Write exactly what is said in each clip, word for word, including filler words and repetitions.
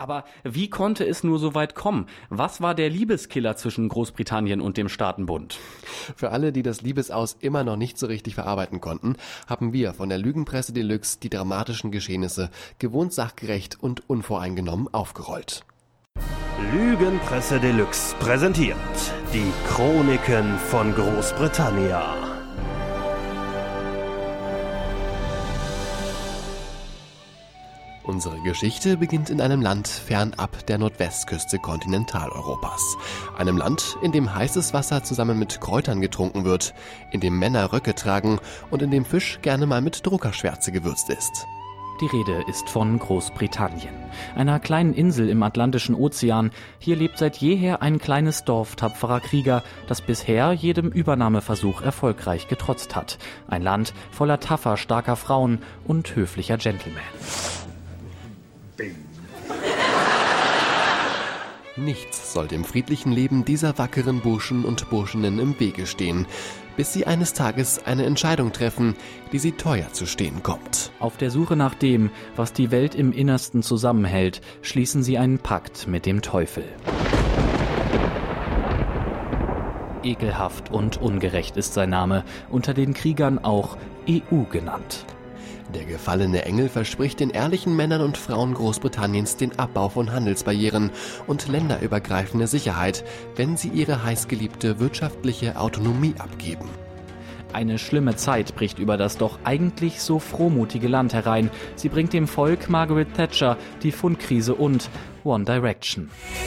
Aber wie konnte es nur so weit kommen? Was war der Liebeskiller zwischen Großbritannien und dem Staatenbund? Für alle, die das Liebesaus immer noch nicht so richtig verarbeiten konnten, haben wir von der Lügenpresse Deluxe die dramatischen Geschehnisse gewohnt sachgerecht und unvoreingenommen aufgerollt. Lügenpresse Deluxe präsentiert die Chroniken von Großbritannien. Unsere Geschichte beginnt in einem Land fernab der Nordwestküste Kontinentaleuropas. Einem Land, in dem heißes Wasser zusammen mit Kräutern getrunken wird, in dem Männer Röcke tragen und in dem Fisch gerne mal mit Druckerschwärze gewürzt ist. Die Rede ist von Großbritannien, einer kleinen Insel im Atlantischen Ozean. Hier lebt seit jeher ein kleines Dorf tapferer Krieger, das bisher jedem Übernahmeversuch erfolgreich getrotzt hat. Ein Land voller taffer, starker Frauen und höflicher Gentlemen. Nichts soll dem friedlichen Leben dieser wackeren Burschen und Burscheninnen im Wege stehen, bis sie eines Tages eine Entscheidung treffen, die sie teuer zu stehen kommt. Auf der Suche nach dem, was die Welt im Innersten zusammenhält, schließen sie einen Pakt mit dem Teufel. Ekelhaft und ungerecht ist sein Name, unter den Kriegern auch E U genannt. Der gefallene Engel verspricht den ehrlichen Männern und Frauen Großbritanniens den Abbau von Handelsbarrieren und länderübergreifende Sicherheit, wenn sie ihre heißgeliebte wirtschaftliche Autonomie abgeben. Eine schlimme Zeit bricht über das doch eigentlich so frohmutige Land herein. Sie bringt dem Volk Margaret Thatcher, die Pfundkrise und One Direction.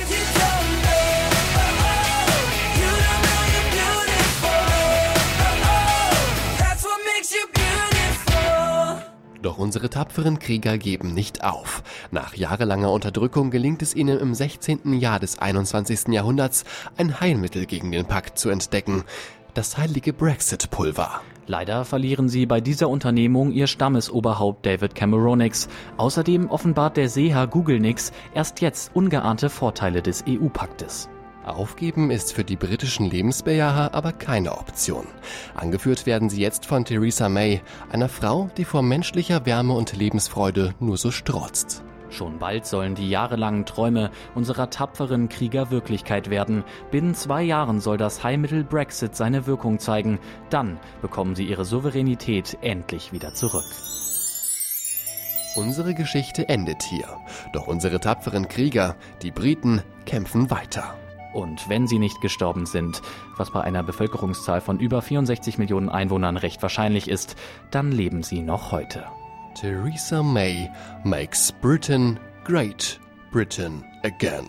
Doch unsere tapferen Krieger geben nicht auf. Nach jahrelanger Unterdrückung gelingt es ihnen im sechzehnten Jahr des einundzwanzigsten Jahrhunderts, ein Heilmittel gegen den Pakt zu entdecken: das heilige Brexit-Pulver. Leider verlieren sie bei dieser Unternehmung ihr Stammesoberhaupt David Cameronix. Außerdem offenbart der Seher Google-Nix erst jetzt ungeahnte Vorteile des E U-Paktes. Aufgeben ist für die britischen Lebensbejaher aber keine Option. Angeführt werden sie jetzt von Theresa May, einer Frau, die vor menschlicher Wärme und Lebensfreude nur so strotzt. Schon bald sollen die jahrelangen Träume unserer tapferen Krieger Wirklichkeit werden. Binnen zwei Jahren soll das Heilmittel Brexit seine Wirkung zeigen. Dann bekommen sie ihre Souveränität endlich wieder zurück. Unsere Geschichte endet hier. Doch unsere tapferen Krieger, die Briten, kämpfen weiter. Und wenn sie nicht gestorben sind, was bei einer Bevölkerungszahl von über vierundsechzig Millionen Einwohnern recht wahrscheinlich ist, dann leben sie noch heute. Theresa May makes Britain great Britain again.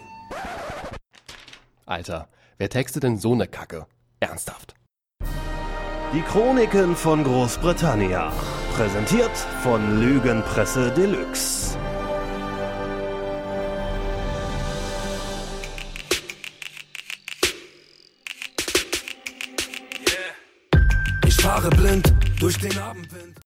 Alter, wer textet denn so ne Kacke? Ernsthaft. Die Chroniken von Großbritannien, präsentiert von Lügenpresse Deluxe. Ich fahre blind durch den Abendwind.